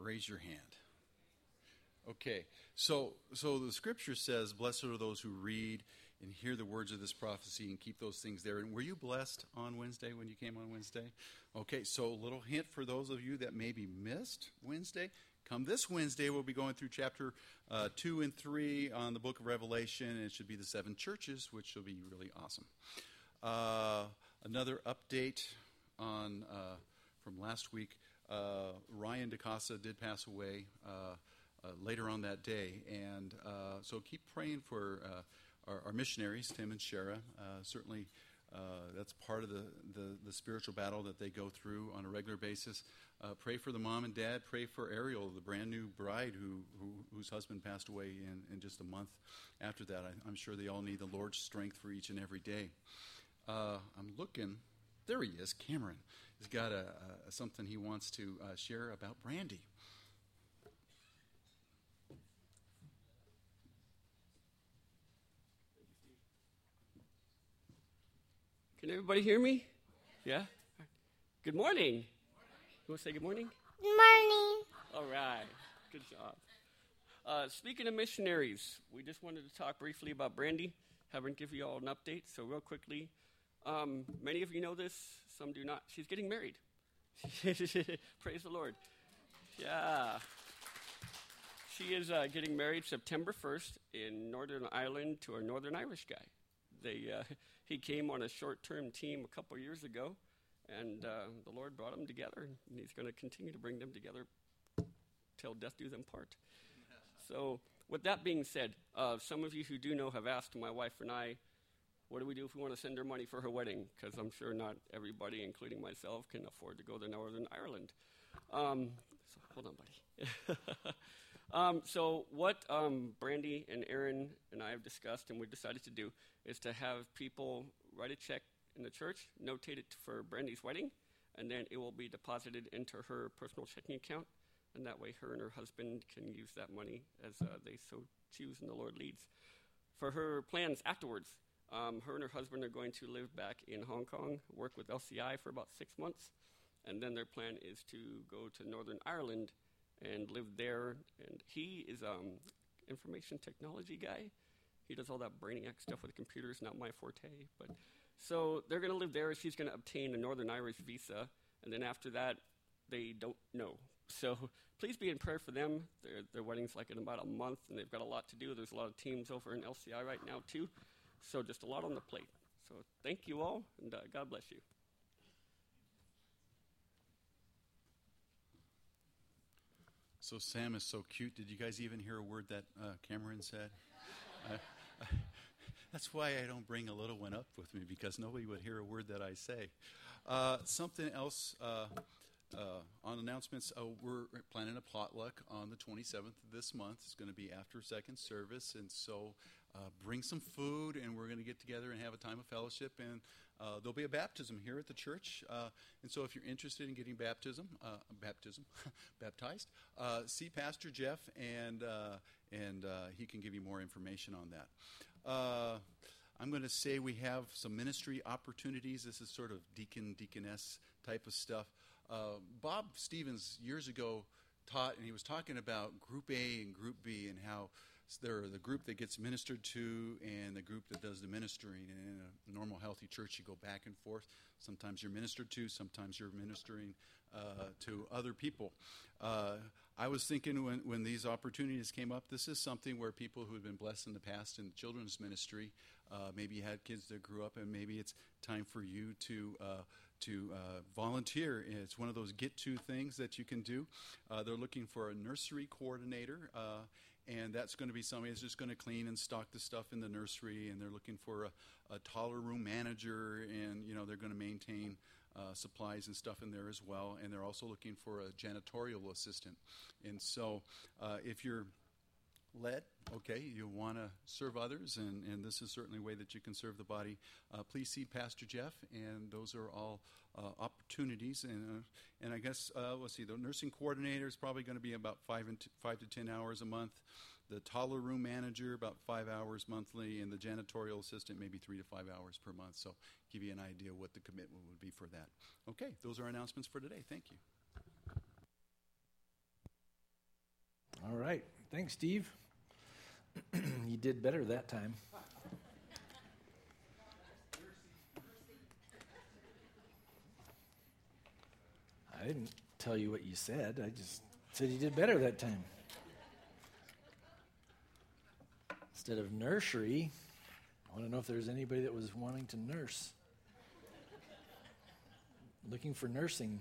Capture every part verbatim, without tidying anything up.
raise your hand. Okay, so so the scripture says, blessed are those who read and hear the words of this prophecy and keep those things there. And were you blessed on Wednesday when you came on Wednesday? Okay, so a little hint for those of you that maybe missed Wednesday. Come this Wednesday, we'll be going through chapter uh, two and three on the book of Revelation, and it should be the seven churches, which will be really awesome. Uh, another update on uh, from last week, uh, Ryan DeCasa did pass away uh, uh, later on that day, and uh, so keep praying for uh, our, our missionaries, Tim and Shara. Uh, certainly, uh, that's part of the, the, the spiritual battle that they go through on a regular basis. Uh, pray for the mom and dad. Pray for Ariel, the brand new bride who, who whose husband passed away in, in just a month after that. I, I'm sure they all need the Lord's strength for each and every day. Uh, I'm looking. There he is, Cameron. He's got a, a something he wants to uh, share about Brandy. Can everybody hear me? Yeah? Good morning. You want to say good morning? Good morning. All right. Good job. Uh, speaking of missionaries, we just wanted to talk briefly about Brandy. Haven't give you all an update, so real quickly. Um, many of you know this, some do not. She's getting married. Praise the Lord. Yeah. She is uh, getting married September first in Northern Ireland to a Northern Irish guy. They uh, he came on a short-term team a couple years ago, and uh, the Lord brought them together, and he's going to continue to bring them together till death do them part. So with that being said, uh, some of you who do know have asked my wife and I, what do we do if we want to send her money for her wedding? Because I'm sure not everybody, including myself, can afford to go to Northern Ireland. Um, so hold on, buddy. um, so what um, Brandy and Aaron and I have discussed and we decided to do is to have people write a check in the church, notate it for Brandy's wedding, and then it will be deposited into her personal checking account. And that way her and her husband can use that money as uh, they so choose and the Lord leads. For her plans afterwards, Um, her and her husband are going to live back in Hong Kong, work with L C I for about six months, and then their plan is to go to Northern Ireland and live there. And he is an um, information technology guy. He does all that brainiac stuff with computers, not my forte. But so they're going to live there. She's going to obtain a Northern Irish visa, and then after that, they don't know. So please be in prayer for them. Their, their wedding's like in about a month, and they've got a lot to do. There's a lot of teams over in L C I right now, too. So just a lot on the plate. So thank you all, and uh, God bless you. So Sam is so cute. Did you guys even hear a word that uh, Cameron said? I, I, that's why I don't bring a little one up with me, because nobody would hear a word that I say. Uh, something else uh, uh, on announcements. Uh, we're planning a potluck on the twenty-seventh of this month. It's going to be after second service, and so Uh, bring some food, and we're going to get together and have a time of fellowship, and uh, there'll be a baptism here at the church, uh, and so if you're interested in getting baptism, uh, baptism, baptized, uh, see Pastor Jeff, and uh, and uh, he can give you more information on that. Uh, I'm going to say we have some ministry opportunities. This is sort of deacon, deaconess type of stuff. Uh, Bob Stevens years ago taught, and he was talking about Group A and Group B, and how there are the group that gets ministered to and the group that does the ministering. And in a normal, healthy church, you go back and forth. Sometimes you're ministered to, sometimes you're ministering uh, to other people. Uh, I was thinking when, when these opportunities came up, this is something where people who have been blessed in the past in children's ministry, uh, maybe you had kids that grew up, and maybe it's time for you to uh, to uh, volunteer. It's one of those get-to things that you can do. Uh, they're looking for a nursery coordinator, uh, and that's going to be somebody that's just going to clean and stock the stuff in the nursery, and they're looking for a, a taller room manager, and you know they're going to maintain uh, supplies and stuff in there as well, and they're also looking for a janitorial assistant. And so uh, if you're led, okay, you want to serve others, and, and this is certainly a way that you can serve the body, uh, please see Pastor Jeff, and those are all uh, opportunities. And uh, and I guess, uh, let's see, the nursing coordinator is probably going to be about five, and t- five to ten hours a month. The taller room manager, about five hours monthly, and the janitorial assistant, maybe three to five hours per month. So give you an idea what the commitment would be for that. Okay, those are announcements for today. Thank you. Thanks, Steve. You did better that time. I didn't tell you what you said. I just said you did better that time. Instead of nursery, I want to know if there's anybody that was wanting to nurse. Looking for nursing.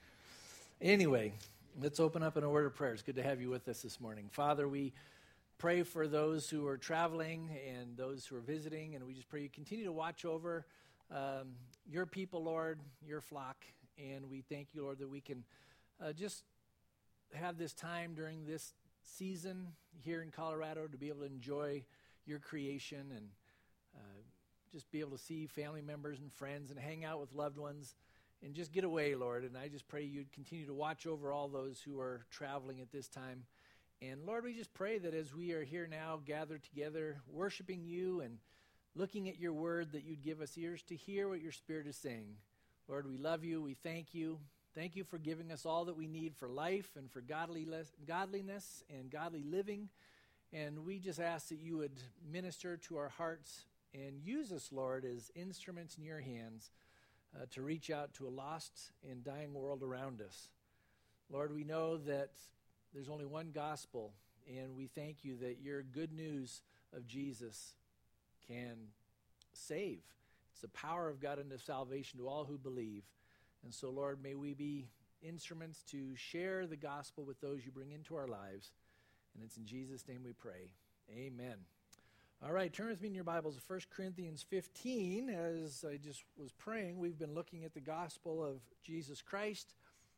Anyway, let's open up in a word of prayer. It's good to have you with us this morning. Father, we pray for those who are traveling and those who are visiting, and we just pray you continue to watch over um, your people, Lord, your flock, and we thank you, Lord, that we can uh, just have this time during this season here in Colorado to be able to enjoy your creation and uh, just be able to see family members and friends and hang out with loved ones and just get away, Lord. And I just pray you'd continue to watch over all those who are traveling at this time. And Lord, we just pray that as we are here now gathered together, worshiping you and looking at your word, that you'd give us ears to hear what your Spirit is saying. Lord, we love you. We thank you. Thank you for giving us all that we need for life and for godliness, godliness and godly living. And we just ask that you would minister to our hearts and use us, Lord, as instruments in your hands uh, to reach out to a lost and dying world around us. Lord, we know that there's only one gospel, and we thank you that your good news of Jesus can save. It's the power of God unto salvation to all who believe. And so, Lord, may we be instruments to share the gospel with those you bring into our lives. And it's in Jesus' name we pray. Amen. All right, turn with me in your Bibles to First Corinthians fifteen. As I just was praying, we've been looking at the gospel of Jesus Christ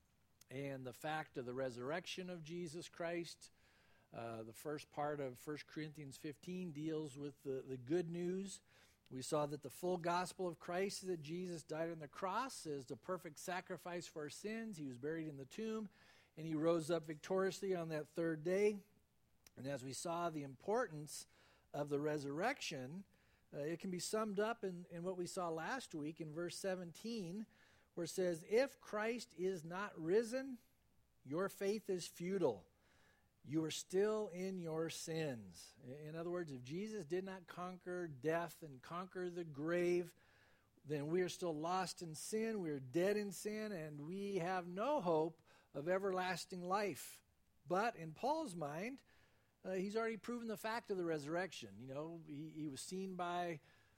and the fact of the resurrection of Jesus Christ. Uh, the first part of First Corinthians fifteen deals with the, the good news. We saw that the full gospel of Christ is that Jesus died on the cross as the perfect sacrifice for our sins. He was buried in the tomb, and he rose up victoriously on that third day. And as we saw the importance of the resurrection, uh, it can be summed up in, in what we saw last week in verse seventeen, where it says, if Christ is not risen, your faith is futile. You are still in your sins. In other words, if Jesus did not conquer death and conquer the grave, then we are still lost in sin, we are dead in sin, and we have no hope of everlasting life. But in Paul's mind, uh, he's already proven the fact of the resurrection. You know, he, he was seen by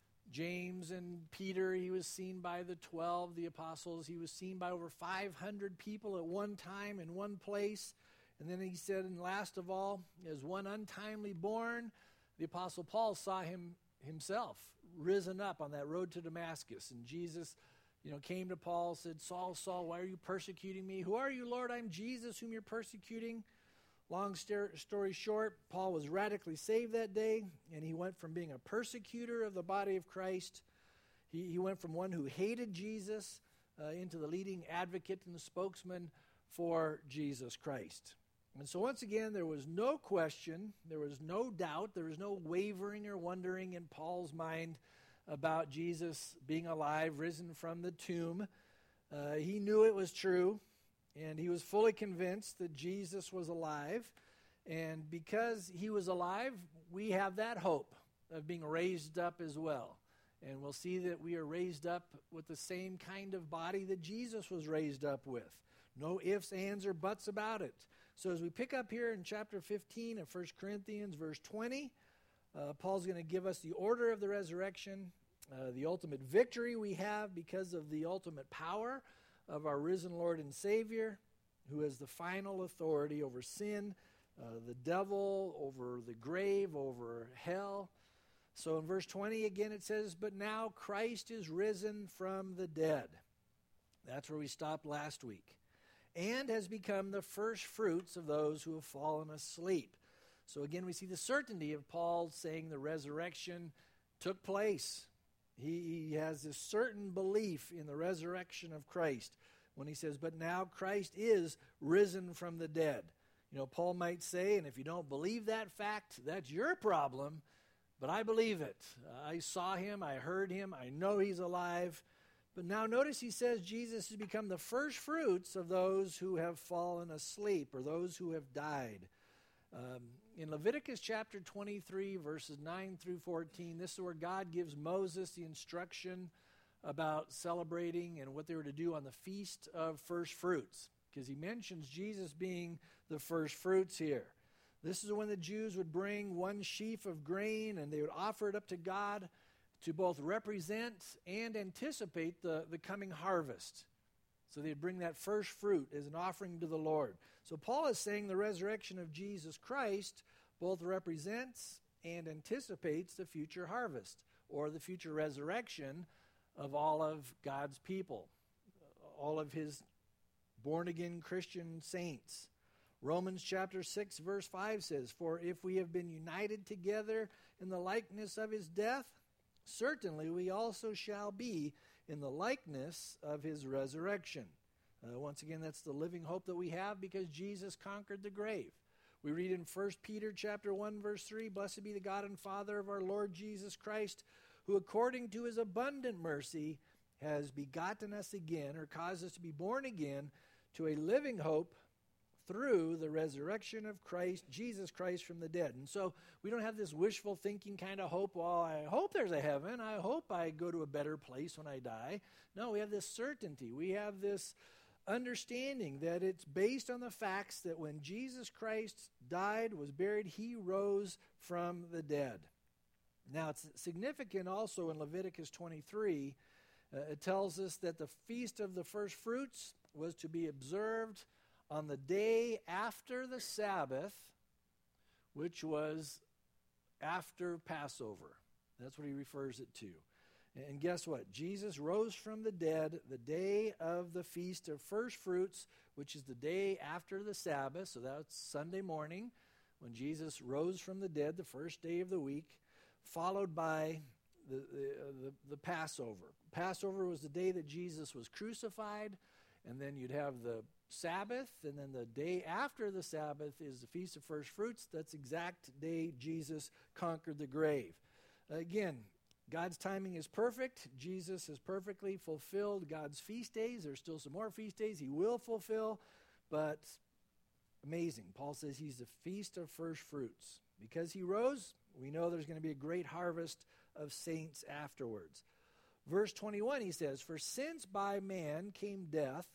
James and Peter, he was seen by the twelve, the apostles, he was seen by over five hundred people at one time in one place. And then he said, and last of all, as one untimely born, the Apostle Paul saw him himself risen up on that road to Damascus. And Jesus, you know, came to Paul, said, Saul, Saul, why are you persecuting me? Who are you, Lord? I'm Jesus, whom you're persecuting. Long story short, Paul was radically saved that day, and he went from being a persecutor of the body of Christ. He, he went from one who hated Jesus uh, into the leading advocate and the spokesman for Jesus Christ. And so once again, there was no question, there was no doubt, there was no wavering or wondering in Paul's mind about Jesus being alive, risen from the tomb. Uh, he knew it was true, and he was fully convinced that Jesus was alive. And because he was alive, we have that hope of being raised up as well. And we'll see that we are raised up with the same kind of body that Jesus was raised up with. No ifs, ands, or buts about it. So as we pick up here in chapter fifteen of First Corinthians, verse twenty, uh, Paul's going to give us the order of the resurrection, uh, the ultimate victory we have because of the ultimate power of our risen Lord and Savior, who has the final authority over sin, uh, the devil, over the grave, over hell. So in verse twenty, again, it says, but now Christ is risen from the dead. That's where we stopped last week. And has become the first fruits of those who have fallen asleep. So again, we see the certainty of Paul saying the resurrection took place. He, he has this certain belief in the resurrection of Christ when he says, but now Christ is risen from the dead. You know, Paul might say, and if you don't believe that fact, that's your problem, but I believe it. I saw him, I heard him, I know he's alive. But now notice he says Jesus has become the first fruits of those who have fallen asleep or those who have died. Um, in Leviticus chapter twenty-three, verses nine through fourteen, this is where God gives Moses the instruction about celebrating and what they were to do on the Feast of First Fruits, because he mentions Jesus being the first fruits here. This is when the Jews would bring one sheaf of grain and they would offer it up to God to both represent and anticipate the, the coming harvest. So they'd bring that first fruit as an offering to the Lord. So Paul is saying the resurrection of Jesus Christ both represents and anticipates the future harvest, or the future resurrection of all of God's people, all of his born-again Christian saints. Romans chapter six, verse five says, "For if we have been united together in the likeness of his death, certainly we also shall be in the likeness of his resurrection." Uh, once again, that's the living hope that we have because Jesus conquered the grave. We read in First Peter chapter one, verse three, "Blessed be the God and Father of our Lord Jesus Christ, who according to his abundant mercy has begotten us again," or caused us to be born again, "to a living hope through the resurrection of Christ, Jesus Christ from the dead." And so we don't have this wishful thinking kind of hope, well, I hope there's a heaven. I hope I go to a better place when I die. No, we have this certainty. We have this understanding that it's based on the facts that when Jesus Christ died, was buried, he rose from the dead. Now, it's significant also in Leviticus twenty-three. Uh, it tells us that the Feast of the First Fruits was to be observed on the day after the Sabbath, which was after Passover. That's what he refers it to. And guess what? Jesus rose from the dead the day of the Feast of First Fruits, which is the day after the Sabbath. So that's Sunday morning when Jesus rose from the dead, the first day of the week, followed by the, the, uh, the, the Passover. Passover was the day that Jesus was crucified, and then you'd have the Sabbath, and then the day after the Sabbath is the Feast of First Fruits. That's the exact day Jesus conquered the grave. Again, God's timing is perfect. Jesus has perfectly fulfilled God's feast days. There's still some more feast days he will fulfill, but amazing. Paul says he's the Feast of First Fruits. Because he rose, we know there's going to be a great harvest of saints afterwards. Verse twenty-one, he says, "For since by man came death,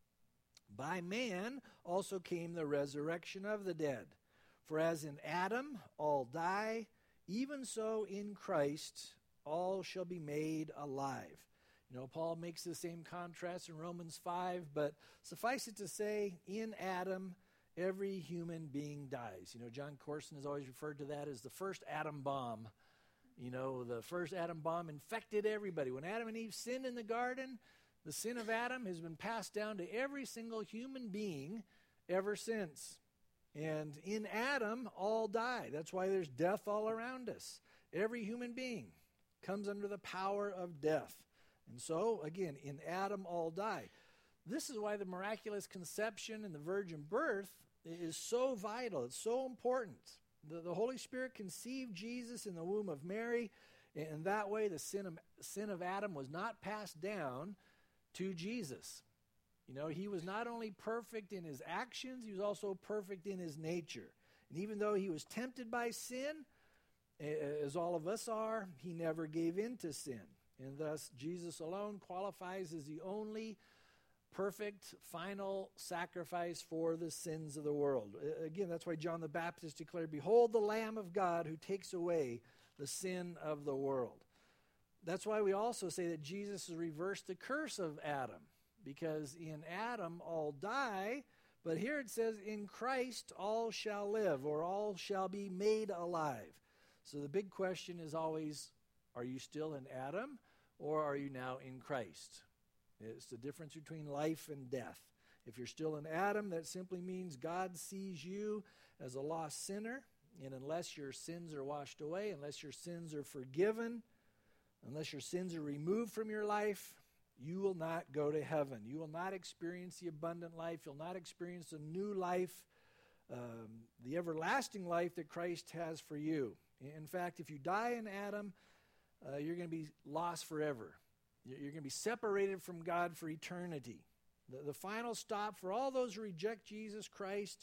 by man also came the resurrection of the dead. For as in Adam all die, even so in Christ all shall be made alive." You know, Paul makes the same contrast in Romans five, but suffice it to say, in Adam, every human being dies. You know, John Corson has always referred to that as the first atom bomb. You know, the first atom bomb infected everybody. When Adam and Eve sinned in the garden, the sin of Adam has been passed down to every single human being ever since. And in Adam, all die. That's why there's death all around us. Every human being comes under the power of death. And so, again, in Adam, all die. This is why the miraculous conception and the virgin birth is so vital. It's so important. The, the Holy Spirit conceived Jesus in the womb of Mary, and that way the sin of, sin of Adam was not passed down to Jesus. You know, he was not only perfect in his actions, he was also perfect in his nature. And even though he was tempted by sin, as all of us are, he never gave in to sin. And thus, Jesus alone qualifies as the only perfect, final sacrifice for the sins of the world. Again, that's why John the Baptist declared, "Behold the Lamb of God who takes away the sin of the world." That's why we also say that Jesus has reversed the curse of Adam, because in Adam all die, but here it says, in Christ all shall live, or all shall be made alive. So the big question is always, are you still in Adam, or are you now in Christ? It's the difference between life and death. If you're still in Adam, that simply means God sees you as a lost sinner, and unless your sins are washed away, unless your sins are forgiven, unless your sins are removed from your life, you will not go to heaven. You will not experience the abundant life. You'll not experience the new life, um, the everlasting life that Christ has for you. In fact, if you die in Adam, uh, you're going to be lost forever. You're going to be separated from God for eternity. The, the final stop for all those who reject Jesus Christ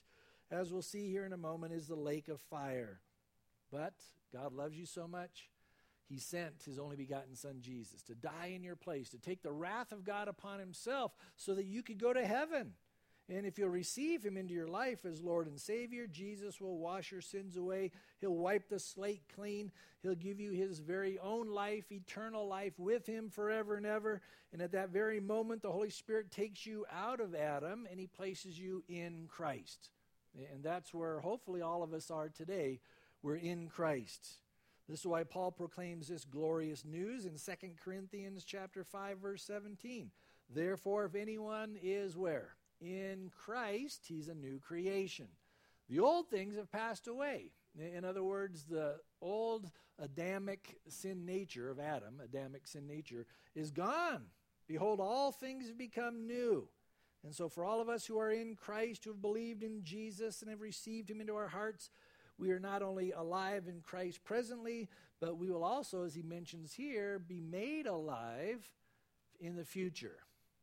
as we'll see here in a moment, is the lake of fire. But God loves you so much, he sent his only begotten son Jesus to die in your place, to take the wrath of God upon himself so that you could go to heaven. And if you'll receive him into your life as Lord and Savior, Jesus will wash your sins away. He'll wipe the slate clean. He'll give you his very own life, eternal life with him forever and ever. And at that very moment, the Holy Spirit takes you out of Adam and he places you in Christ. And that's where hopefully all of us are today. We're in Christ. This is why Paul proclaims this glorious news in Second Corinthians chapter five, verse seventeen. Therefore, if anyone is where? In Christ, he's a new creation. The old things have passed away. In other words, the old Adamic sin nature of Adam, Adamic sin nature, is gone. Behold, all things have become new. And so for all of us who are in Christ, who have believed in Jesus and have received him into our hearts, we are not only alive in Christ presently, but we will also, as he mentions here, be made alive in the future.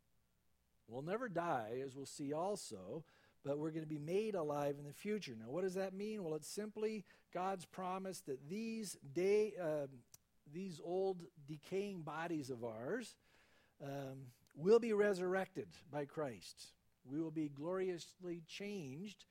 We'll never die, as we'll see also, but we're going to be made alive in the future. Now, what does that mean? Well, it's simply God's promise that these day, uh, these old decaying bodies of ours um, will be resurrected by Christ. We will be gloriously changed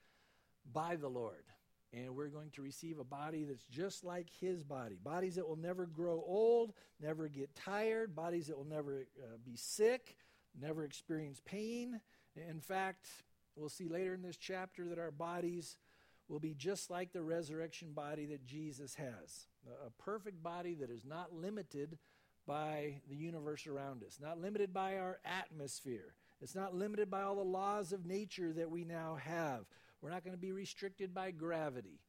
by the Lord. And we're going to receive a body that's just like his body. Bodies that will never grow old, never get tired, bodies that will never uh, be sick, never experience pain. In fact, we'll see later in this chapter that our bodies will be just like the resurrection body that Jesus has. A, a perfect body that is not limited by the universe around us, not limited by our atmosphere. It's not limited by all the laws of nature that we now have. We're not going to be restricted by gravity.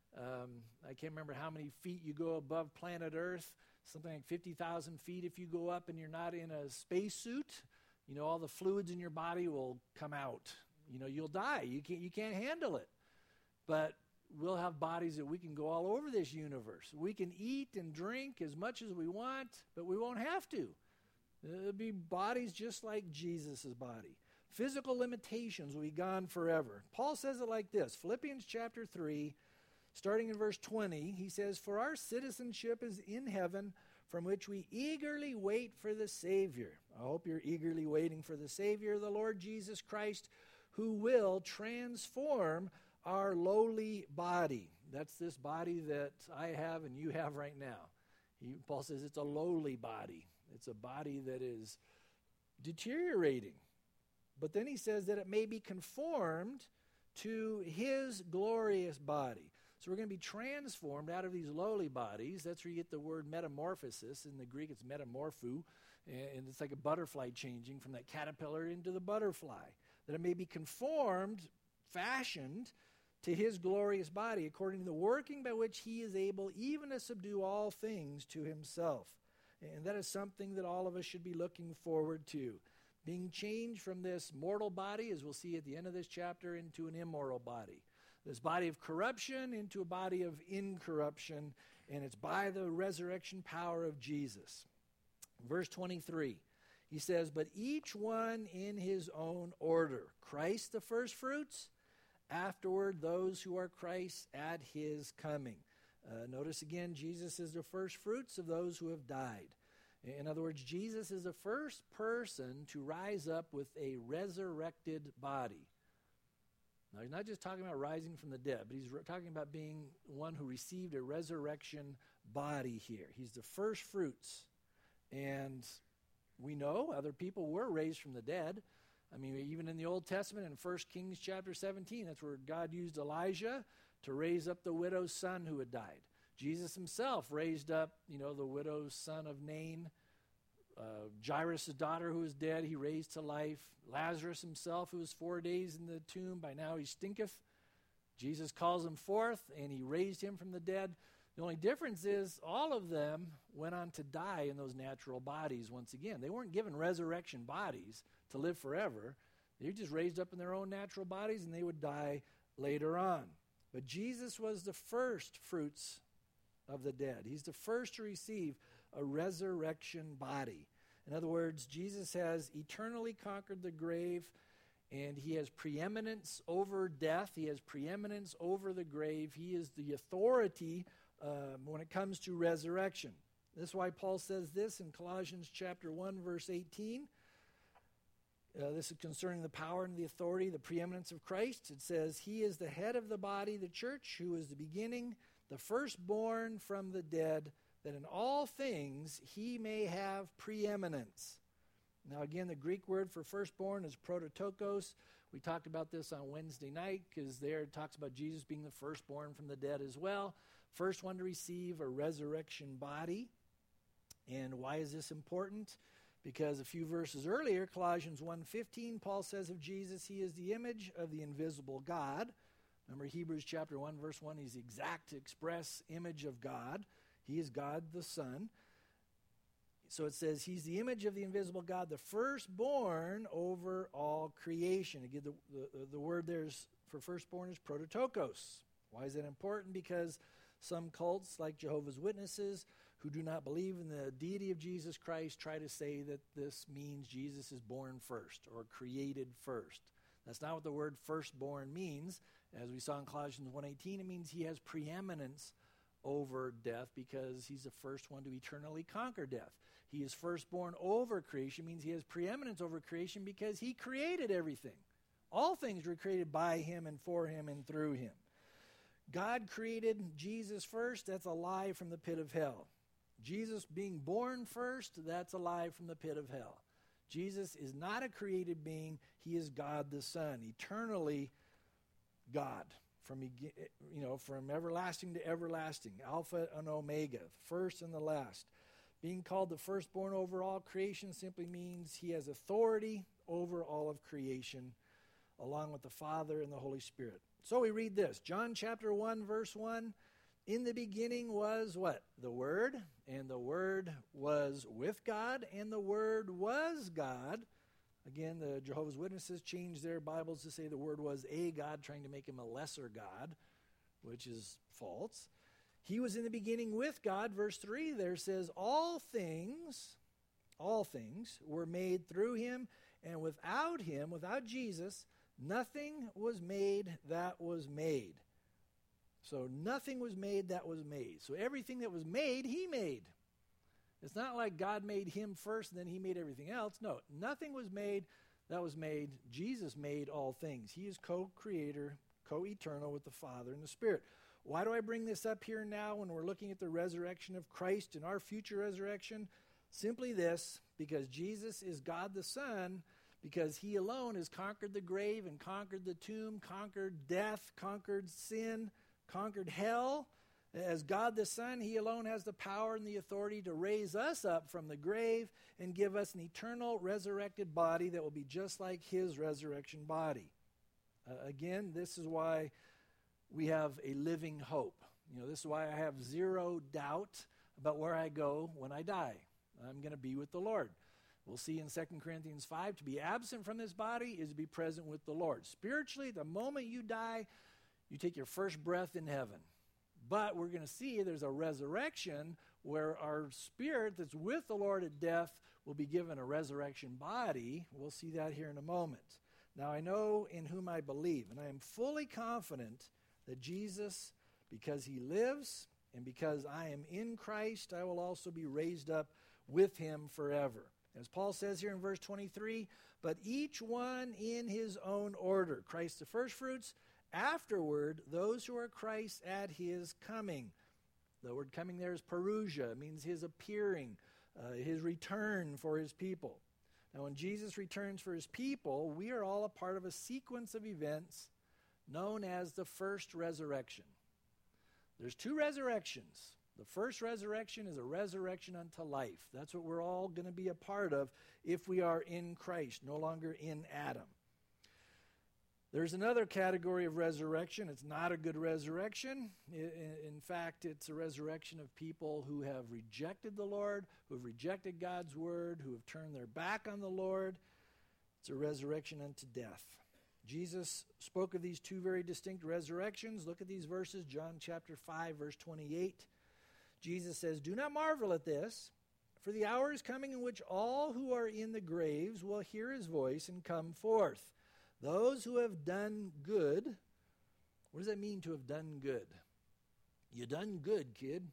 Um, I can't remember how many feet you go above planet Earth, something like fifty thousand feet if you go up and you're not in a spacesuit. You know, all the fluids in your body will come out. You know, you'll die. You can't, you can't handle it. But we'll have bodies that we can go all over this universe. We can eat and drink as much as we want, but we won't have to. It'll be bodies just like Jesus' body. Physical limitations will be gone forever. Paul says it like this, Philippians chapter three, starting in verse twenty, he says, "For our citizenship is in heaven, from which we eagerly wait for the Savior." I hope you're eagerly waiting for the Savior, the Lord Jesus Christ, who will transform our lowly body. That's this body that I have and you have right now. He, Paul says it's a lowly body. It's a body that is deteriorating. But then he says that it may be conformed to his glorious body. So we're going to be transformed out of these lowly bodies. That's where you get the word metamorphosis. In the Greek, it's metamorpho, and it's like a butterfly changing from that caterpillar into the butterfly. That it may be conformed, fashioned to his glorious body, according to the working by which he is able even to subdue all things to himself. And that is something that all of us should be looking forward to. Being changed from this mortal body, as we'll see at the end of this chapter, into an immoral body. This body of corruption into a body of incorruption, and it's by the resurrection power of Jesus. Verse twenty-three, he says, "But each one in his own order. Christ the firstfruits, afterward those who are Christ's at his coming." Uh, notice again, Jesus is the firstfruits of those who have died. In other words, Jesus is the first person to rise up with a resurrected body. Now, he's not just talking about rising from the dead, but he's re- talking about being one who received a resurrection body here. He's the first fruits. And we know other people were raised from the dead. I mean, even in the Old Testament, in First Kings chapter seventeen, that's where God used Elijah to raise up the widow's son who had died. Jesus himself raised up, you know, the widow's son of Nain. Uh, Jairus' daughter who was dead, he raised to life. Lazarus himself, who was four days in the tomb, by now he stinketh. Jesus calls him forth, and he raised him from the dead. The only difference is all of them went on to die in those natural bodies once again. They weren't given resurrection bodies to live forever. They were just raised up in their own natural bodies, and they would die later on. But Jesus was the first fruits of the dead. He's the first to receive a resurrection body. In other words, Jesus has eternally conquered the grave, and he has preeminence over death. He has preeminence over the grave. He is the authority um, when it comes to resurrection. This is why Paul says this in Colossians chapter one, verse eighteen. Uh, this is concerning the power and the authority, the preeminence of Christ. It says, he is the head of the body, the church, who is the beginning, the firstborn from the dead, that in all things he may have preeminence. Now again, the Greek word for firstborn is prototokos. We talked about this on Wednesday night because there it talks about Jesus being the firstborn from the dead as well. First one to receive a resurrection body. And why is this important? Because a few verses earlier, Colossians one fifteen, Paul says of Jesus, he is the image of the invisible God. Remember Hebrews chapter one, verse one, he's the exact express image of God. He is God the Son. So it says he's the image of the invisible God, the firstborn over all creation. Again, the, the, the word there is, for firstborn is prototokos. Why is that important? Because some cults, like Jehovah's Witnesses, who do not believe in the deity of Jesus Christ, try to say that this means Jesus is born first or created first. That's not what the word firstborn means. As we saw in Colossians one eighteen, it means he has preeminence over death because he's the first one to eternally conquer death. He is firstborn over creation, means he has preeminence over creation because he created everything. All things were created by him and for him and through him. God created Jesus first, that's a lie from the pit of hell. Jesus being born first, that's a lie from the pit of hell. Jesus is not a created being, he is God the Son, eternally God, from you know, from everlasting to everlasting, Alpha and Omega, first and the last. Being called the firstborn over all creation simply means he has authority over all of creation, along with the Father and the Holy Spirit. So we read this, John chapter one, verse one, in the beginning was what? The Word, and the Word was with God, and the Word was God. Again, the Jehovah's Witnesses changed their Bibles to say the Word was a God, trying to make him a lesser God, which is false. He was in the beginning with God. Verse three there says, all things, all things were made through him, and without him, without Jesus, nothing was made that was made. So nothing was made that was made. So everything that was made, he made. It's not like God made him first and then he made everything else. No, nothing was made that was made. Jesus made all things. He is co-creator, co-eternal with the Father and the Spirit. Why do I bring this up here now when we're looking at the resurrection of Christ and our future resurrection? Simply this, because Jesus is God the Son, because he alone has conquered the grave and conquered the tomb, conquered death, conquered sin, conquered hell. As God the Son, he alone has the power and the authority to raise us up from the grave and give us an eternal resurrected body that will be just like his resurrection body. Uh, again, this is why we have a living hope. You know, this is why I have zero doubt about where I go when I die. I'm going to be with the Lord. We'll see in Second Corinthians five, to be absent from this body is to be present with the Lord. Spiritually, the moment you die, you take your first breath in heaven. But we're going to see there's a resurrection where our spirit that's with the Lord at death will be given a resurrection body. We'll see that here in a moment. Now, I know in whom I believe, and I am fully confident that Jesus, because he lives and because I am in Christ, I will also be raised up with him forever. As Paul says here in verse twenty-three, but each one in his own order. Christ the firstfruits, afterward those who are Christ at his coming. The word coming there is parousia. It means his appearing, uh, his return for his people. Now when Jesus returns for his people, we are all a part of a sequence of events known as the first resurrection. There's two resurrections. The first resurrection is a resurrection unto life. That's what we're all going to be a part of if we are in Christ, no longer in Adam. There's another category of resurrection. It's not a good resurrection. In fact, it's a resurrection of people who have rejected the Lord, who have rejected God's word, who have turned their back on the Lord. It's a resurrection unto death. Jesus spoke of these two very distinct resurrections. Look at these verses, John chapter five, verse twenty-eight. Jesus says, do not marvel at this, for the hour is coming in which all who are in the graves will hear his voice and come forth. Those who have done good. What does that mean to have done good? You done good, kid.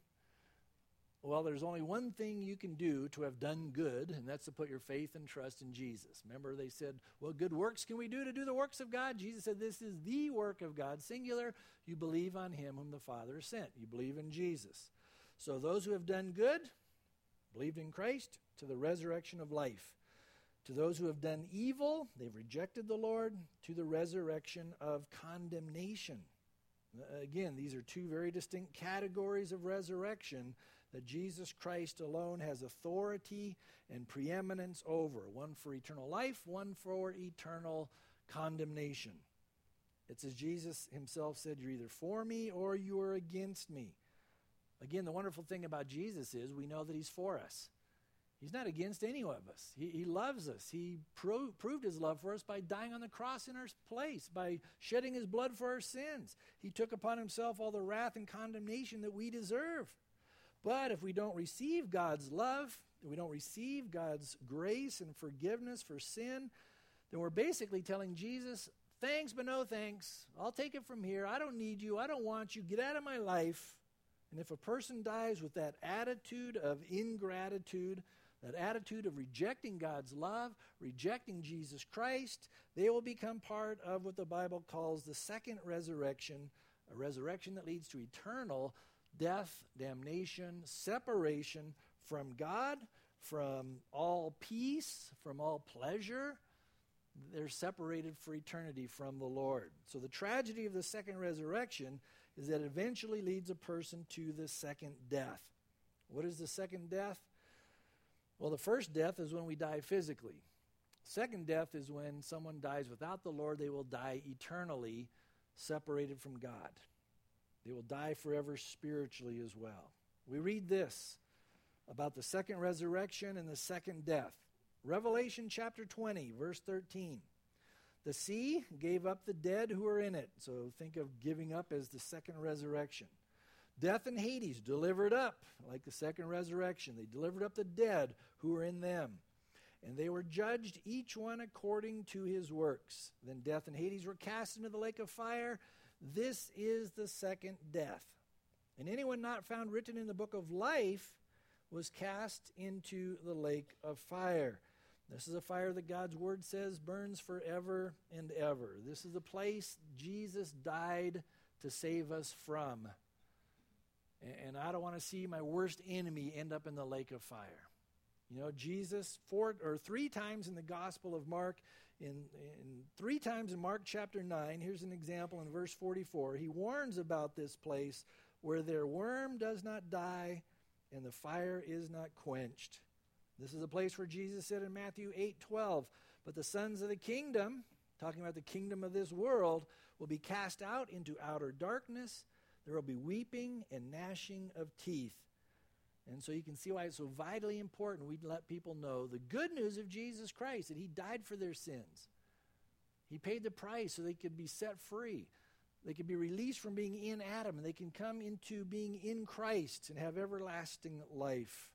Well, there's only one thing you can do to have done good, and that's to put your faith and trust in Jesus. Remember, they said, what good works can we do to do the works of God? Jesus said, this is the work of God, singular. You believe on him whom the Father sent. You believe in Jesus. So those who have done good, believed in Christ, to the resurrection of life. To those who have done evil, they've rejected the Lord, to the resurrection of condemnation. Again, these are two very distinct categories of resurrection that Jesus Christ alone has authority and preeminence over. One for eternal life, one for eternal condemnation. It's as Jesus himself said, you're either for me or you are against me. Again, the wonderful thing about Jesus is we know that he's for us. He's not against any of us. He, he loves us. He pro- proved his love for us by dying on the cross in our place, by shedding his blood for our sins. He took upon himself all the wrath and condemnation that we deserve. But if we don't receive God's love, if we don't receive God's grace and forgiveness for sin, then we're basically telling Jesus, thanks but no thanks. I'll take it from here. I don't need you. I don't want you. Get out of my life. And if a person dies with that attitude of ingratitude, that attitude of rejecting God's love, rejecting Jesus Christ, they will become part of what the Bible calls the second resurrection, a resurrection that leads to eternal death, damnation, separation from God, from all peace, from all pleasure. They're separated for eternity from the Lord. So the tragedy of the second resurrection is that it eventually leads a person to the second death. What is the second death? Well, the first death is when we die physically. Second death is when someone dies without the Lord. They will die eternally, separated from God. They will die forever spiritually as well. We read this about the second resurrection and the second death. Revelation chapter twenty, verse thirteen. The sea gave up the dead who were in it. So think of giving up as the second resurrection. Death and Hades delivered up, like the second resurrection. They delivered up the dead who were in them. And they were judged, each one according to his works. Then death and Hades were cast into the lake of fire. This is the second death. And anyone not found written in the book of life was cast into the lake of fire. This is a fire that God's word says burns forever and ever. This is the place Jesus died to save us from. And I don't want to see my worst enemy end up in the lake of fire. You know, Jesus, four or three times in the Gospel of Mark, in, in three times in Mark chapter nine, here's an example in verse forty-four. He warns about this place where their worm does not die and the fire is not quenched. This is a place where Jesus said in Matthew eight twelve, but the sons of the kingdom, talking about the kingdom of this world, will be cast out into outer darkness. There will be weeping and gnashing of teeth. And so you can see why it's so vitally important we let people know the good news of Jesus Christ, that he died for their sins. He paid the price so they could be set free. They could be released from being in Adam, and they can come into being in Christ and have everlasting life.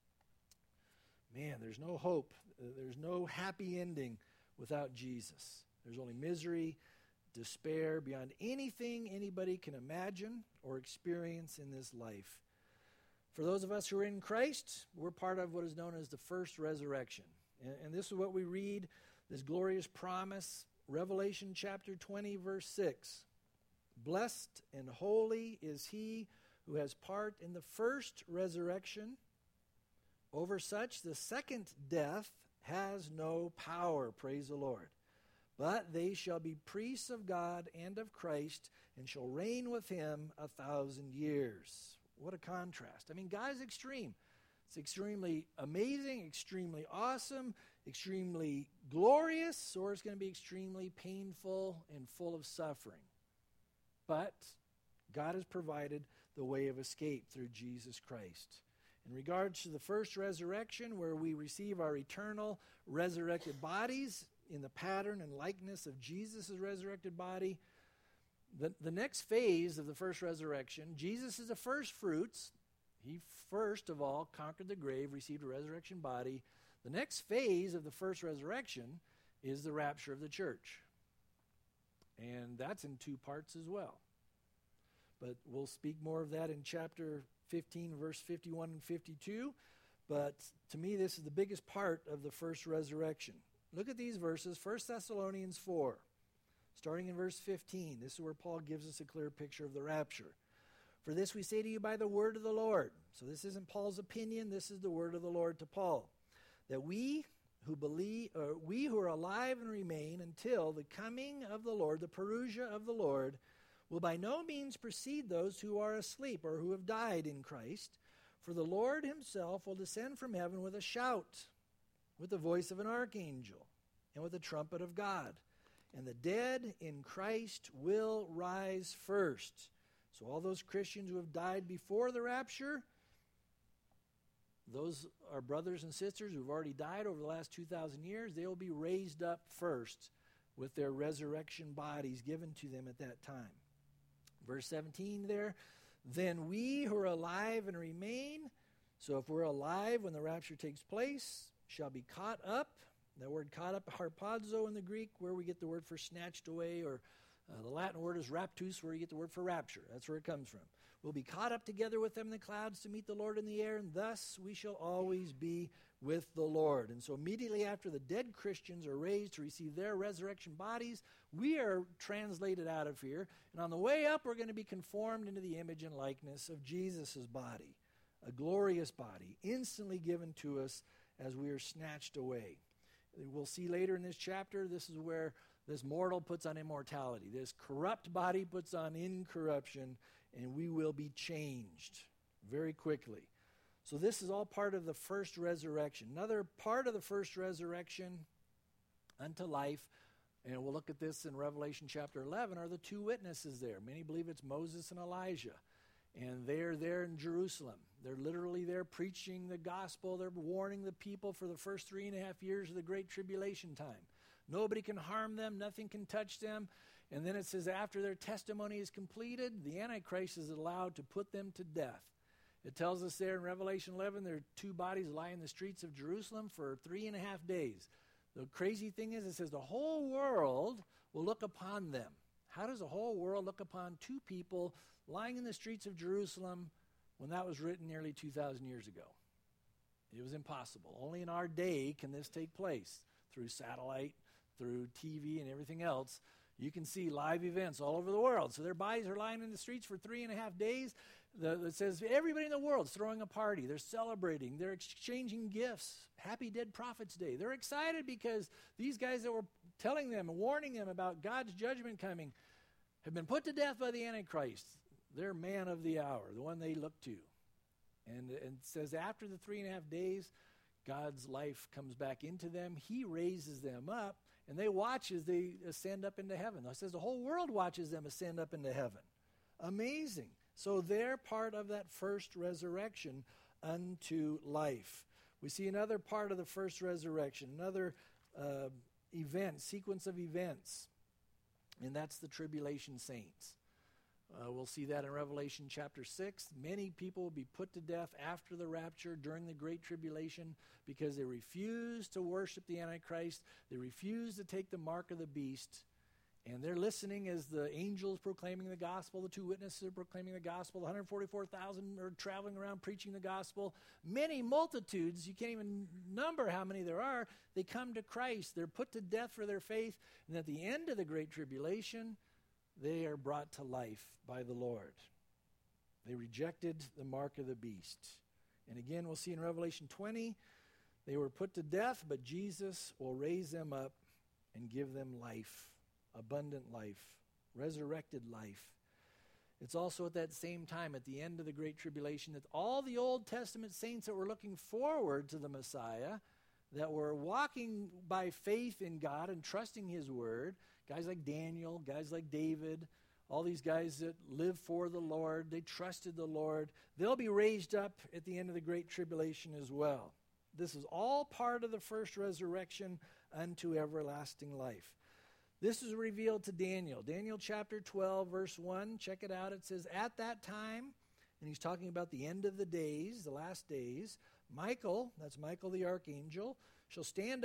Man, there's no hope. There's no happy ending without Jesus. There's only misery, despair beyond anything anybody can imagine or experience in this life. For those of us who are in Christ, we're part of what is known as the first resurrection. And, and this is what we read, this glorious promise, Revelation chapter twenty, verse six. Blessed and holy is he who has part in the first resurrection. Over such, the second death has no power, praise the Lord. But they shall be priests of God and of Christ, and shall reign with him a thousand years. What a contrast. I mean, God is extreme. It's extremely amazing, extremely awesome, extremely glorious, or it's going to be extremely painful and full of suffering. But God has provided the way of escape through Jesus Christ. In regards to the first resurrection, where we receive our eternal resurrected bodies in the pattern and likeness of Jesus' resurrected body, the, the next phase of the first resurrection, Jesus is the first fruits. He first of all conquered the grave, received a resurrection body. The next phase of the first resurrection is the rapture of the church. And that's in two parts as well. But we'll speak more of that in chapter fifteen, verse fifty-one and fifty-two. But to me, this is the biggest part of the first resurrection. Look at these verses, First Thessalonians four, starting in verse fifteen. This is where Paul gives us a clear picture of the rapture. For this we say to you by the word of the Lord. So this isn't Paul's opinion, this is the word of the Lord to Paul. That we who believe, uh, we who are alive and remain until the coming of the Lord, the parousia of the Lord, will by no means precede those who are asleep or who have died in Christ. For the Lord himself will descend from heaven with a shout, with the voice of an archangel, and with the trumpet of God. And the dead in Christ will rise first. So all those Christians who have died before the rapture, those are brothers and sisters who have already died over the last two thousand years, they will be raised up first with their resurrection bodies given to them at that time. Verse seventeen there, then we who are alive and remain, so if we're alive when the rapture takes place, shall be caught up. That word caught up, harpazo in the Greek, where we get the word for snatched away, or uh, the Latin word is raptus, where you get the word for rapture. That's where it comes from. We'll be caught up together with them in the clouds to meet the Lord in the air, and thus we shall always be with the Lord. And so immediately after the dead Christians are raised to receive their resurrection bodies, we are translated out of here. And on the way up, we're going to be conformed into the image and likeness of Jesus' body, a glorious body, instantly given to us as we are snatched away. We'll see later in this chapter, this is where this mortal puts on immortality. This corrupt body puts on incorruption, and we will be changed very quickly. So this is all part of the first resurrection. Another part of the first resurrection unto life, and we'll look at this in Revelation chapter eleven, are the two witnesses there. Many believe it's Moses and Elijah. And they're there in Jerusalem. They're literally there preaching the gospel. They're warning the people for the first three and a half years of the Great Tribulation time. Nobody can harm them. Nothing can touch them. And then it says after their testimony is completed, the Antichrist is allowed to put them to death. It tells us there in Revelation eleven, their two bodies lie in the streets of Jerusalem for three and a half days. The crazy thing is, it says the whole world will look upon them. How does the whole world look upon two people lying in the streets of Jerusalem when that was written nearly two thousand years ago? It was impossible. Only in our day can this take place. Through satellite, through T V and everything else, you can see live events all over the world. So their bodies are lying in the streets for three and a half days. The, it says everybody in the world is throwing a party. They're celebrating. They're exchanging gifts. Happy Dead Prophets Day. They're excited because these guys that were telling them and warning them about God's judgment coming have been put to death by the Antichrist. They're man of the hour, the one they look to. And, and it says after the three and a half days, God's life comes back into them. He raises them up, and they watch as they ascend up into heaven. It says the whole world watches them ascend up into heaven. Amazing. So they're part of that first resurrection unto life. We see another part of the first resurrection, another uh, event, sequence of events, and that's the tribulation saints. Uh, we'll see that in Revelation chapter six. Many people will be put to death after the rapture during the Great Tribulation because they refuse to worship the Antichrist. They refuse to take the mark of the beast. And they're listening as the angels proclaiming the gospel, the two witnesses are proclaiming the gospel, the one hundred forty-four thousand are traveling around preaching the gospel. Many multitudes, you can't even number how many there are, they come to Christ. They're put to death for their faith. And at the end of the Great Tribulation, they are brought to life by the Lord. They rejected the mark of the beast. And again, we'll see in Revelation twenty, they were put to death, but Jesus will raise them up and give them life. Abundant life, resurrected life. It's also at that same time, at the end of the Great Tribulation, that all the Old Testament saints that were looking forward to the Messiah, that were walking by faith in God and trusting His Word, guys like Daniel, guys like David, all these guys that live for the Lord, they trusted the Lord, they'll be raised up at the end of the Great Tribulation as well. This is all part of the first resurrection unto everlasting life. This is revealed to Daniel. Daniel chapter twelve, verse one. Check it out. It says, at that time, and he's talking about the end of the days, the last days, Michael, that's Michael the archangel, shall stand up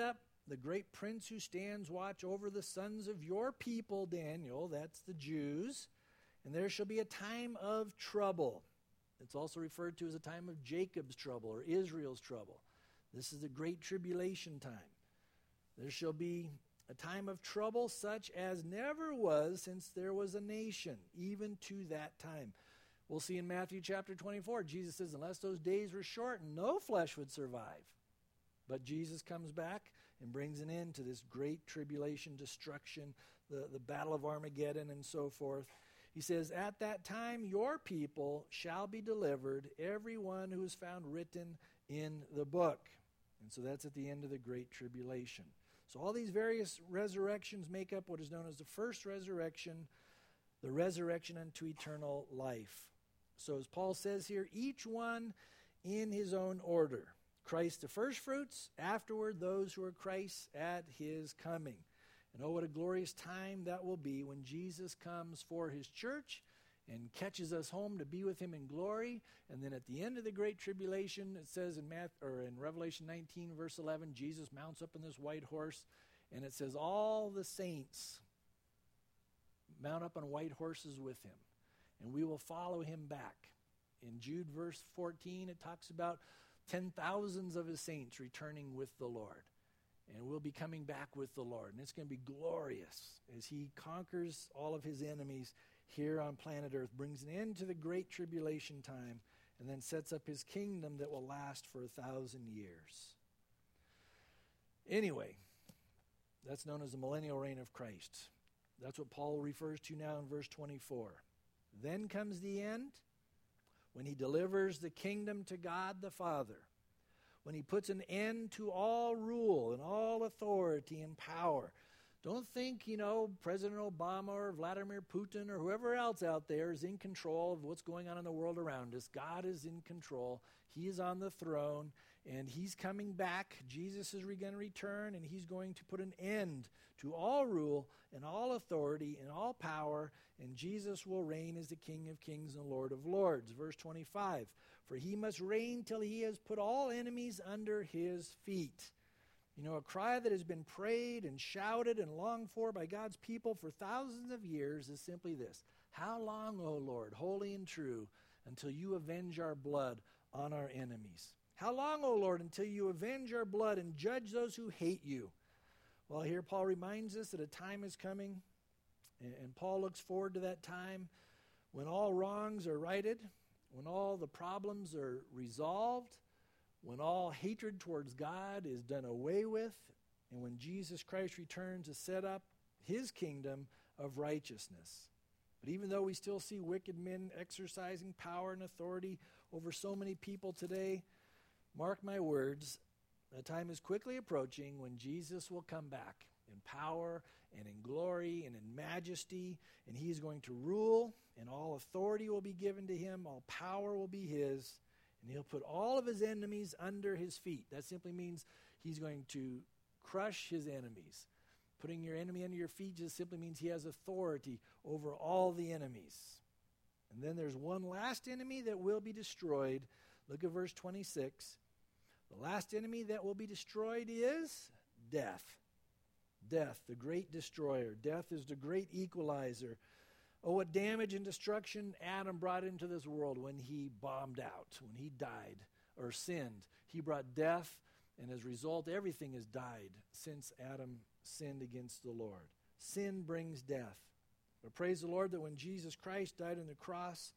the great prince who stands watch over the sons of your people, Daniel, that's the Jews, and there shall be a time of trouble. It's also referred to as a time of Jacob's trouble or Israel's trouble. This is the great tribulation time. There shall be a time of trouble such as never was since there was a nation, even to that time. We'll see in Matthew chapter twenty-four, Jesus says, unless those days were shortened, no flesh would survive. But Jesus comes back and brings an end to this great tribulation, destruction, the, the battle of Armageddon and so forth. He says, at that time your people shall be delivered, every one who is found written in the book. And so that's at the end of the great tribulation. So all these various resurrections make up what is known as the first resurrection, the resurrection unto eternal life. So as Paul says here, each one in his own order. Christ the first fruits, afterward those who are Christ's at his coming. And oh, what a glorious time that will be when Jesus comes for his church and catches us home to be with him in glory. And then at the end of the great tribulation, it says in Math, or in Revelation nineteen, verse eleven, Jesus mounts up on this white horse, and it says all the saints mount up on white horses with him, and we will follow him back. In Jude verse fourteen, it talks about ten thousands of his saints returning with the Lord. And we'll be coming back with the Lord. And it's going to be glorious as he conquers all of his enemies here on planet Earth, brings an end to the great tribulation time, and then sets up his kingdom that will last for a thousand years. Anyway, that's known as the millennial reign of Christ. That's what Paul refers to now in verse twenty-four. Then comes the end, when he delivers the kingdom to God the Father, when he puts an end to all rule and all authority and power. Don't think, you know, President Obama or Vladimir Putin or whoever else out there is in control of what's going on in the world around us. God is in control. He is on the throne, and he's coming back. Jesus is going to return, and he's going to put an end to all rule and all authority and all power, and Jesus will reign as the King of kings and Lord of lords. Verse twenty-five, for he must reign till he has put all enemies under his feet. You know, a cry that has been prayed and shouted and longed for by God's people for thousands of years is simply this: how long, O Lord, holy and true, until you avenge our blood on our enemies? How long, O Lord, until you avenge our blood and judge those who hate you? Well, here Paul reminds us that a time is coming, and Paul looks forward to that time when all wrongs are righted, when all the problems are resolved, when all hatred towards God is done away with, and when Jesus Christ returns to set up his kingdom of righteousness. But even though we still see wicked men exercising power and authority over so many people today, mark my words, the time is quickly approaching when Jesus will come back in power and in glory and in majesty, and he is going to rule, and all authority will be given to him, all power will be his, and he'll put all of his enemies under his feet. That simply means he's going to crush his enemies. Putting your enemy under your feet just simply means he has authority over all the enemies. And then there's one last enemy that will be destroyed. Look at verse twenty-six. The last enemy that will be destroyed is death. Death, the great destroyer. Death is the great equalizer. Oh, what damage and destruction Adam brought into this world when he bombed out, when he died or sinned. He brought death, and as a result, everything has died since Adam sinned against the Lord. Sin brings death. But praise the Lord that when Jesus Christ died on the cross,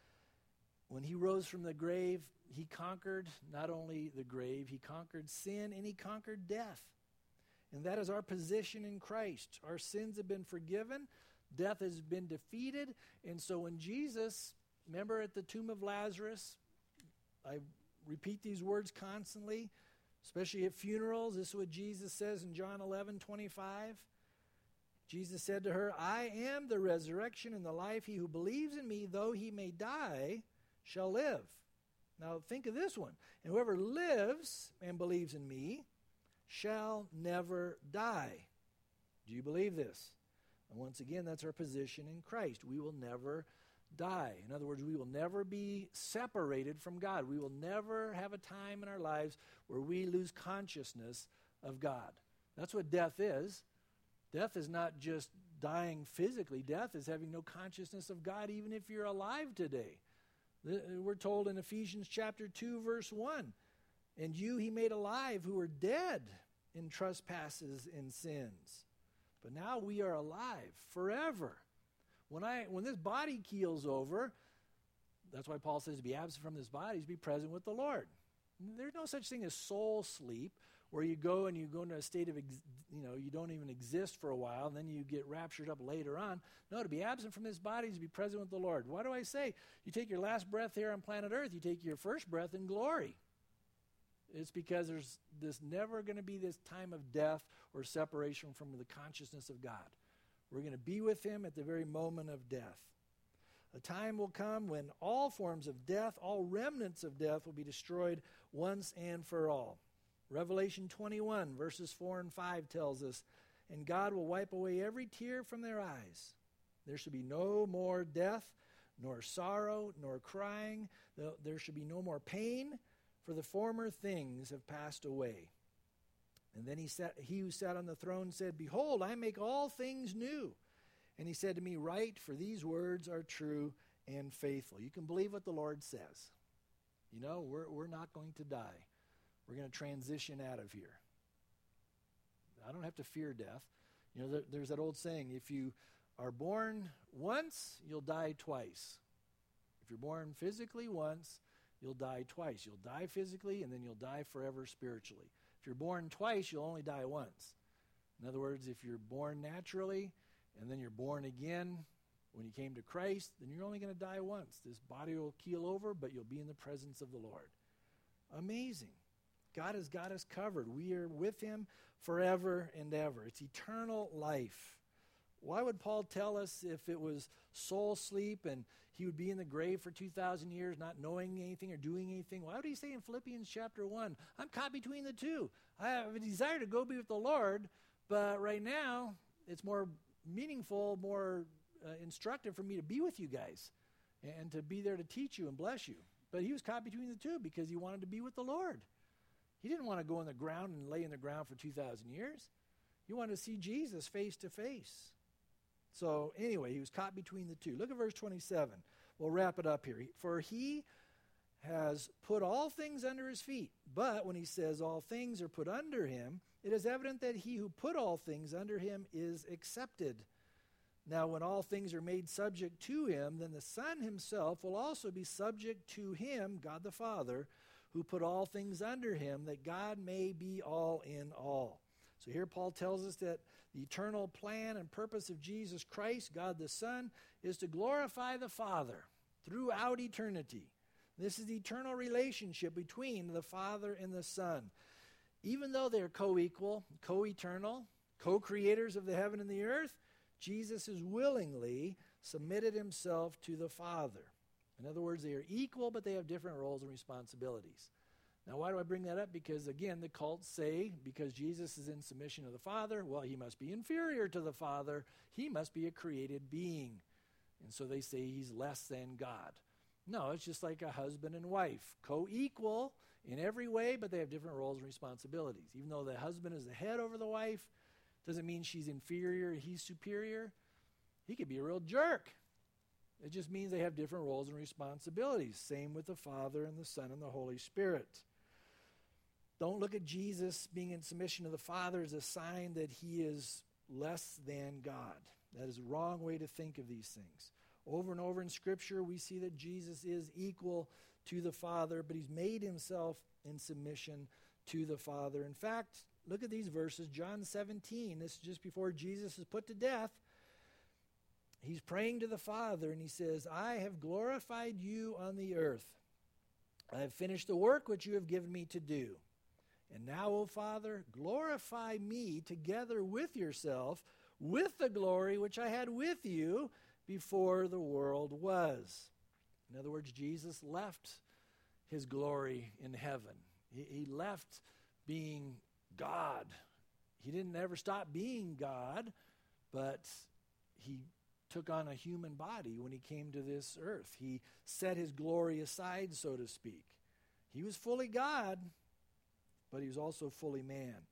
when he rose from the grave, he conquered not only the grave, he conquered sin, and he conquered death. And that is our position in Christ. Our sins have been forgiven. Death has been defeated. And so when Jesus, remember at the tomb of Lazarus, I repeat these words constantly, especially at funerals. This is what Jesus says in John eleven twenty-five. Jesus said to her, I am the resurrection and the life. He who believes in me, though he may die, shall live. Now think of this one. And whoever lives and believes in me shall never die. Do you believe this? And once again, that's our position in Christ. We will never die. In other words, we will never be separated from God. We will never have a time in our lives where we lose consciousness of God. That's what death is. Death is not just dying physically. Death is having no consciousness of God even if you're alive today. We're told in Ephesians chapter two, verse one, and you he made alive who were dead in trespasses and sins. But now we are alive forever. When I when this body keels over, that's why Paul says to be absent from this body is to be present with the Lord. There's no such thing as soul sleep, where you go and you go into a state of, ex, you know, you don't even exist for a while, and then you get raptured up later on. No, to be absent from this body is to be present with the Lord. Why do I say? You take your last breath here on planet Earth, you take your first breath in glory. It's because there's this never going to be this time of death or separation from the consciousness of God. We're going to be with him at the very moment of death. A time will come when all forms of death, all remnants of death will be destroyed once and for all. Revelation twenty-one, verses four and five tells us, and God will wipe away every tear from their eyes. There shall be no more death, nor sorrow, nor crying. There shall be no more pain, for the former things have passed away. And then he, sat, he who sat on the throne said, behold, I make all things new. And he said to me, write, for these words are true and faithful. You can believe what the Lord says. You know, we're, we're not going to die. We're going to transition out of here. I don't have to fear death. You know, there, there's that old saying, if you are born once, you'll die twice. If you're born physically once, you'll die twice. You'll die physically, and then you'll die forever spiritually. If you're born twice, you'll only die once. In other words, if you're born naturally, and then you're born again when you came to Christ, then you're only going to die once. This body will keel over, but you'll be in the presence of the Lord. Amazing. God has got us covered. We are with him forever and ever. It's eternal life. Why would Paul tell us if it was soul sleep and he would be in the grave for two thousand years not knowing anything or doing anything? Why would he say in Philippians chapter one, I'm caught between the two. I have a desire to go be with the Lord, but right now it's more meaningful, more uh, instructive for me to be with you guys and to be there to teach you and bless you. But he was caught between the two because he wanted to be with the Lord. He didn't want to go in the ground and lay in the ground for two thousand years. He wanted to see Jesus face to face. So anyway, he was caught between the two. Look at verse twenty-seven. We'll wrap it up here. For he has put all things under his feet. But when he says all things are put under him, it is evident that he who put all things under him is accepted. Now when all things are made subject to him, then the Son himself will also be subject to him, God the Father, who put all things under him, that God may be all in all. So here Paul tells us that the eternal plan and purpose of Jesus Christ, God the Son, is to glorify the Father throughout eternity. This is the eternal relationship between the Father and the Son. Even though they're co-equal, co-eternal, co-creators of the heaven and the earth, Jesus has willingly submitted himself to the Father. In other words, they are equal, but they have different roles and responsibilities. Now, why do I bring that up? Because, again, the cults say, because Jesus is in submission to the Father, well, he must be inferior to the Father. He must be a created being. And so they say he's less than God. No, it's just like a husband and wife, co-equal in every way, but they have different roles and responsibilities. Even though the husband is the head over the wife, doesn't mean she's inferior, he's superior. He could be a real jerk. It just means they have different roles and responsibilities. Same with the Father and the Son and the Holy Spirit. Don't look at Jesus being in submission to the Father as a sign that he is less than God. That is a wrong way to think of these things. Over and over in Scripture, we see that Jesus is equal to the Father, but he's made himself in submission to the Father. In fact, look at these verses. John seventeen, this is just before Jesus is put to death. He's praying to the Father, and he says, I have glorified you on the earth. I have finished the work which you have given me to do. And now, O Father, glorify me together with yourself, with the glory which I had with you before the world was. In other words, Jesus left his glory in heaven. He, he left being God. He didn't ever stop being God, but he took on a human body when he came to this earth. He set his glory aside, so to speak. He was fully God, but he was also fully man.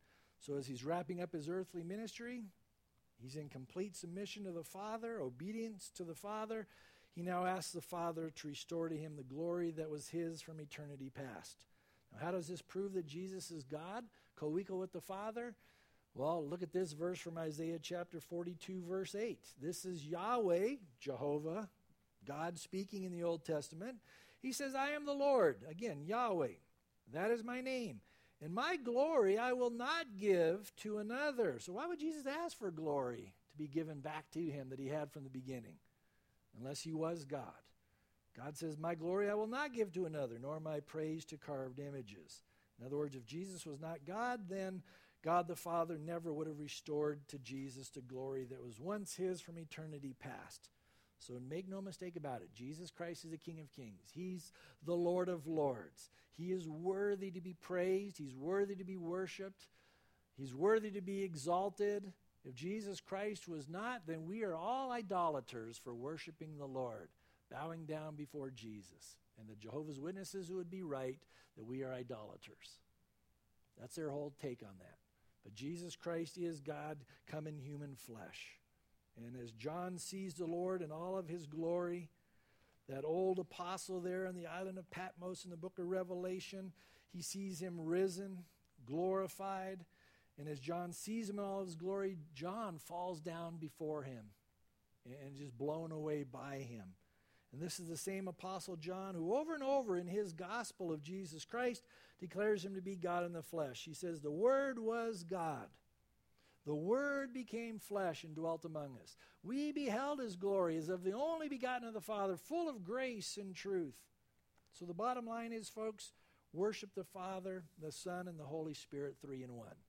So as he's wrapping up his earthly ministry, he's in complete submission to the Father, obedience to the Father. He now asks the Father to restore to him the glory that was his from eternity past. Now, how does this prove that Jesus is God, co-equal with the Father? Well, look at this verse from Isaiah chapter forty-two, verse eight. This is Yahweh, Jehovah, God speaking in the Old Testament. He says, I am the Lord. Again, Yahweh. That is my name. And my glory I will not give to another. So why would Jesus ask for glory to be given back to him that he had from the beginning? Unless he was God. God says, my glory I will not give to another, nor my praise to carved images. In other words, if Jesus was not God, then God the Father never would have restored to Jesus the glory that was once his from eternity past. So make no mistake about it. Jesus Christ is the King of Kings. He's the Lord of Lords. He is worthy to be praised. He's worthy to be worshiped. He's worthy to be exalted. If Jesus Christ was not, then we are all idolaters for worshiping the Lord, bowing down before Jesus. And the Jehovah's Witnesses would be right that we are idolaters. That's their whole take on that. But Jesus Christ is God come in human flesh. And as John sees the Lord in all of his glory, that old apostle there on the island of Patmos in the book of Revelation, he sees him risen, glorified. And as John sees him in all of his glory, John falls down before him and just blown away by him. And this is the same apostle John who over and over in his gospel of Jesus Christ declares him to be God in the flesh. He says, the Word was God. The Word became flesh and dwelt among us. We beheld his glory as of the only begotten of the Father, full of grace and truth. So the bottom line is, folks, worship the Father, the Son, and the Holy Spirit, three in one.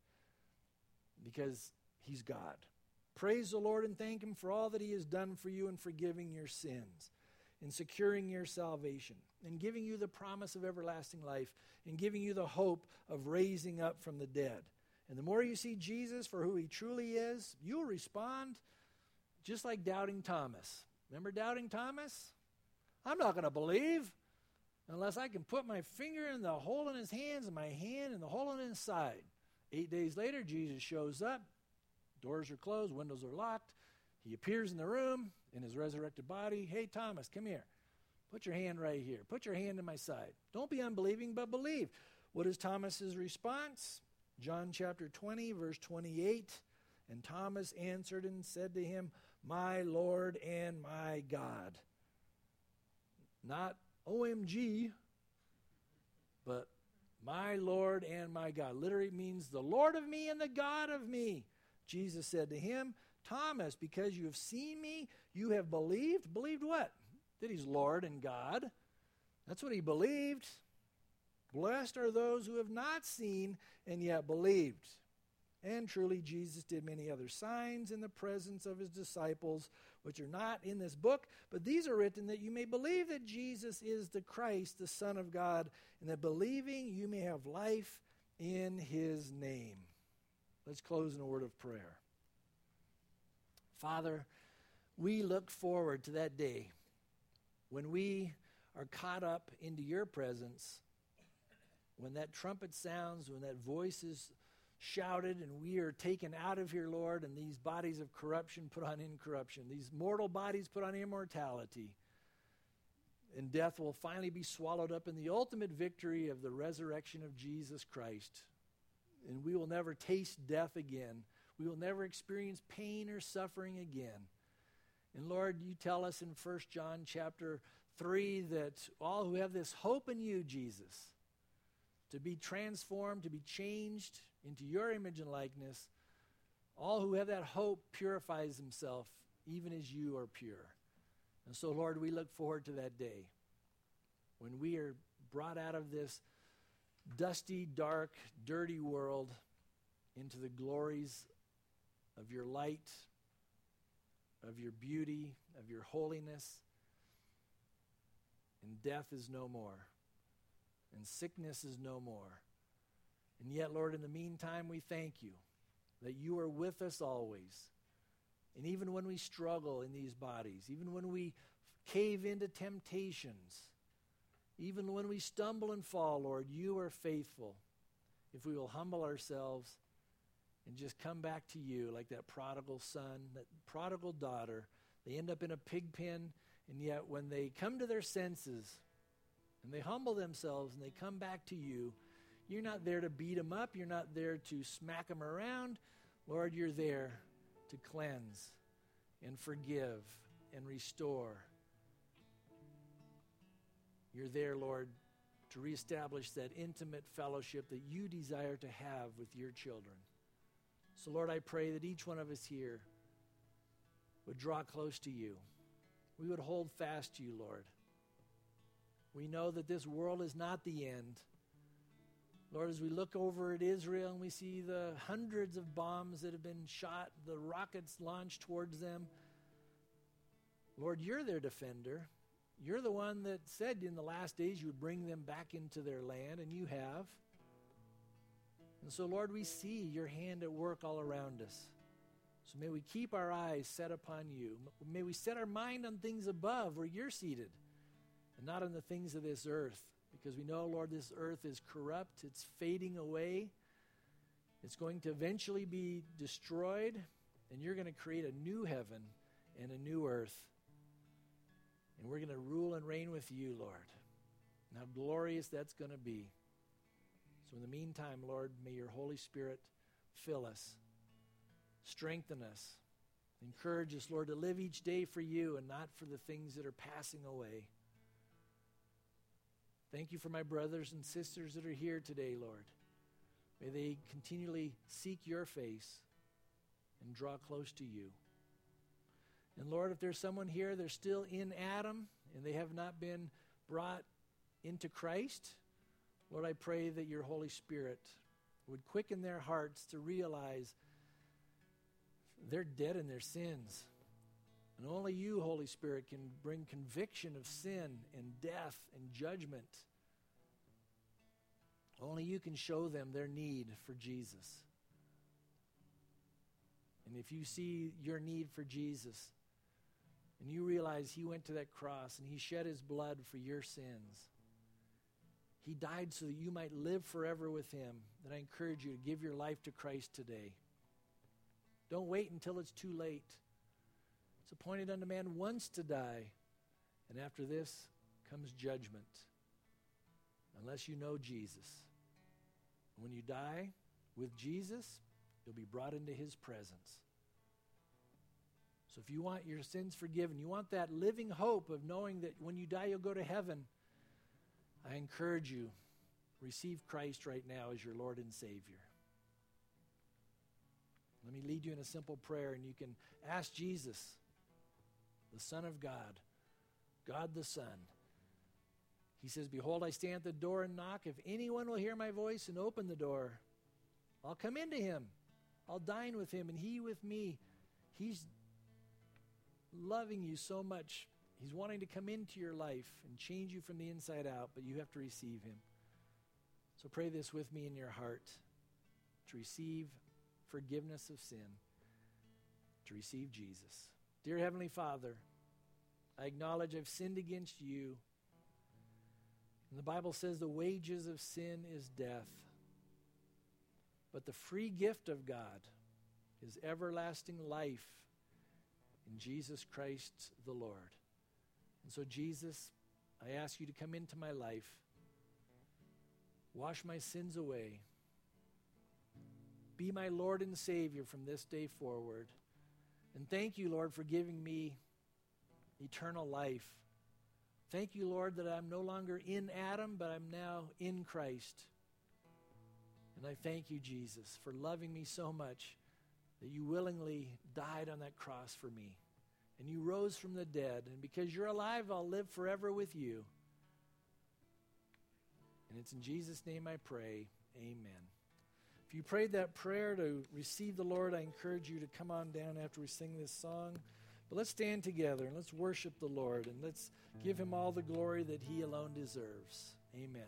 Because he's God. Praise the Lord and thank him for all that he has done for you in forgiving your sins, in securing your salvation, in giving you the promise of everlasting life, in giving you the hope of raising up from the dead. And the more you see Jesus for who he truly is, you'll respond just like doubting Thomas. Remember doubting Thomas? I'm not going to believe unless I can put my finger in the hole in his hands and my hand in the hole in his side. Eight days later, Jesus shows up. Doors are closed, windows are locked. He appears in the room in his resurrected body. Hey, Thomas, come here. Put your hand right here. Put your hand in my side. Don't be unbelieving, but believe. What is Thomas's response? John chapter twenty, verse twenty-eight. And Thomas answered and said to him, my Lord and my God. Not O M G, but my Lord and my God. Literally means the Lord of me and the God of me. Jesus said to him, Thomas, because you have seen me, you have believed. Believed what? That he's Lord and God. That's what he believed. Blessed are those who have not seen and yet believed. And truly Jesus did many other signs in the presence of his disciples, which are not in this book, but these are written that you may believe that Jesus is the Christ, the Son of God, and that believing you may have life in his name. Let's close in a word of prayer. Father, we look forward to that day when we are caught up into your presence, when that trumpet sounds, when that voice is shouted and we are taken out of here, Lord, and these bodies of corruption put on incorruption, these mortal bodies put on immortality, and death will finally be swallowed up in the ultimate victory of the resurrection of Jesus Christ. And we will never taste death again. We will never experience pain or suffering again. And Lord, you tell us in First John chapter three that all who have this hope in you, Jesus, to be transformed, to be changed into your image and likeness, all who have that hope purifies himself, even as you are pure. And so, Lord, we look forward to that day when we are brought out of this dusty, dark, dirty world into the glories of your light, of your beauty, of your holiness. And death is no more. And sickness is no more. And yet, Lord, in the meantime, we thank you that you are with us always. And even when we struggle in these bodies, even when we cave into temptations, even when we stumble and fall, Lord, you are faithful if we will humble ourselves and just come back to you like that prodigal son, that prodigal daughter. They end up in a pig pen, and yet when they come to their senses and they humble themselves and they come back to you, you're not there to beat them up. You're not there to smack them around. Lord, you're there to cleanse and forgive and restore. You're there, Lord, to reestablish that intimate fellowship that you desire to have with your children. So, Lord, I pray that each one of us here would draw close to you. We would hold fast to you, Lord. We know that this world is not the end. Lord, as we look over at Israel and we see the hundreds of bombs that have been shot, the rockets launched towards them, Lord, you're their defender. You're the one that said in the last days you would bring them back into their land, and you have. And so, Lord, we see your hand at work all around us. So may we keep our eyes set upon you. May we set our mind on things above where you're seated and not on the things of this earth. Because we know, Lord, this earth is corrupt. It's fading away. It's going to eventually be destroyed. And you're going to create a new heaven and a new earth. And we're going to rule and reign with you, Lord. And how glorious that's going to be. So in the meantime, Lord, may your Holy Spirit fill us. Strengthen us. Encourage us, Lord, to live each day for you and not for the things that are passing away. Thank you for my brothers and sisters that are here today, Lord. May they continually seek your face and draw close to you. And Lord, if there's someone here, they're still in Adam and they have not been brought into Christ, Lord, I pray that your Holy Spirit would quicken their hearts to realize they're dead in their sins. And only you, Holy Spirit, can bring conviction of sin and death and judgment. Only you can show them their need for Jesus. And if you see your need for Jesus, and you realize he went to that cross and he shed his blood for your sins, he died so that you might live forever with him, then I encourage you to give your life to Christ today. Don't wait until it's too late. It's appointed unto man once to die, and after this comes judgment, unless you know Jesus. When you die with Jesus, you'll be brought into his presence. So if you want your sins forgiven, you want that living hope of knowing that when you die you'll go to heaven, I encourage you, receive Christ right now as your Lord and Savior. Let me lead you in a simple prayer, and you can ask Jesus, the Son of God, God the Son. He says, behold, I stand at the door and knock. If anyone will hear my voice and open the door, I'll come into him. I'll dine with him and he with me. He's loving you so much. He's wanting to come into your life and change you from the inside out, but you have to receive him. So pray this with me in your heart, to receive forgiveness of sin, to receive Jesus. Dear Heavenly Father, I acknowledge I've sinned against you. And the Bible says the wages of sin is death. But the free gift of God is everlasting life in Jesus Christ the Lord. And so, Jesus, I ask you to come into my life. Wash my sins away. Be my Lord and Savior from this day forward. And thank you, Lord, for giving me eternal life. Thank you, Lord, that I'm no longer in Adam, but I'm now in Christ. And I thank you, Jesus, for loving me so much that you willingly died on that cross for me. And you rose from the dead. And because you're alive, I'll live forever with you. And it's in Jesus' name I pray. Amen. If you prayed that prayer to receive the Lord, I encourage you to come on down after we sing this song. But let's stand together and let's worship the Lord and let's give him all the glory that he alone deserves. Amen.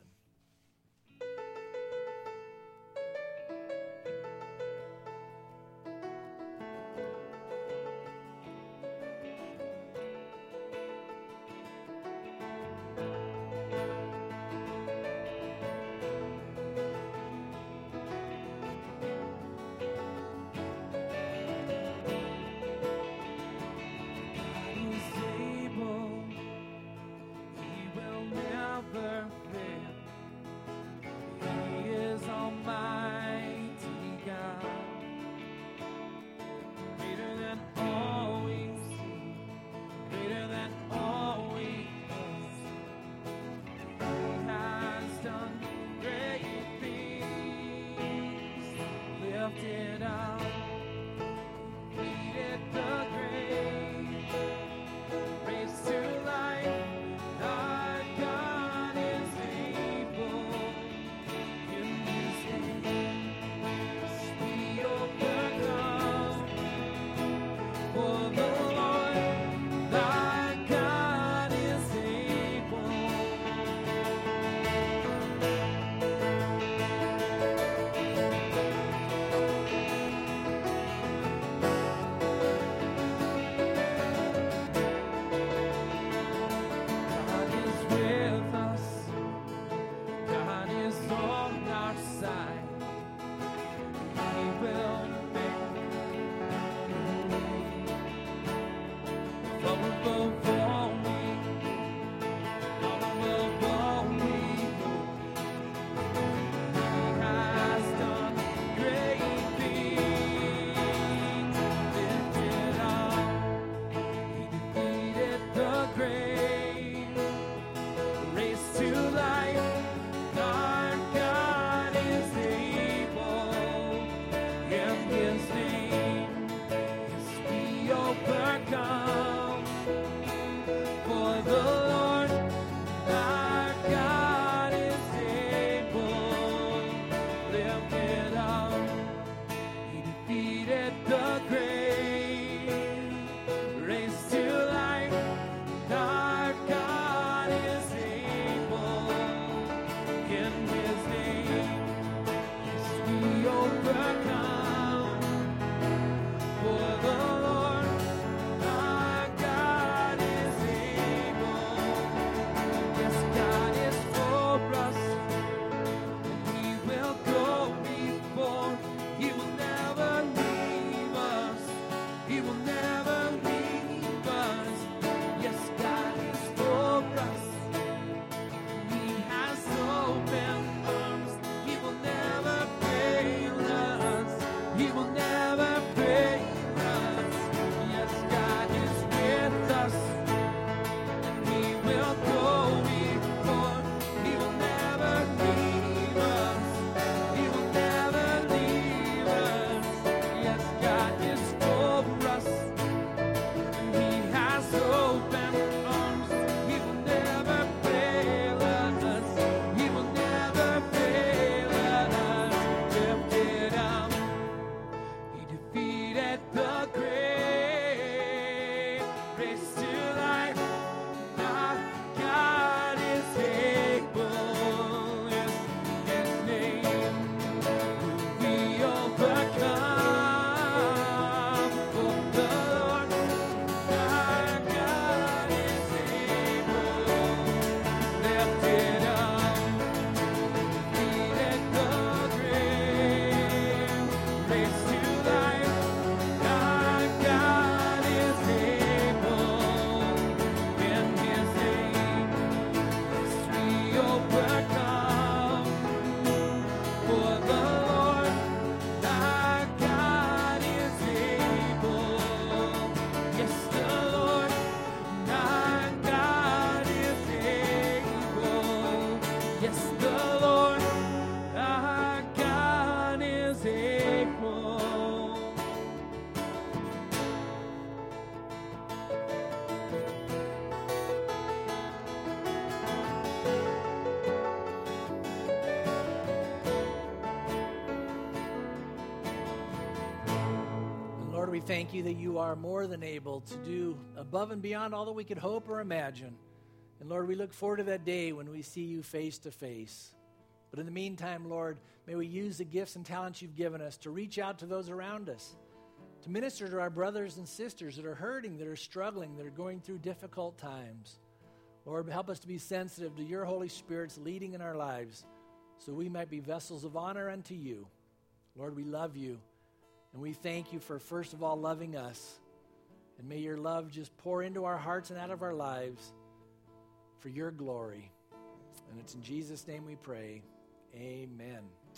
thank you that you are more than able to do above and beyond all that we could hope or imagine. And Lord, we look forward to that day when we see you face to face. But in the meantime, Lord, may we use the gifts and talents you've given us to reach out to those around us, to minister to our brothers and sisters that are hurting, that are struggling, that are going through difficult times. Lord, help us to be sensitive to your Holy Spirit's leading in our lives so we might be vessels of honor unto you. Lord, we love you, and we thank you for, first of all, loving us. And may your love just pour into our hearts and out of our lives for your glory. And it's in Jesus' name we pray. Amen.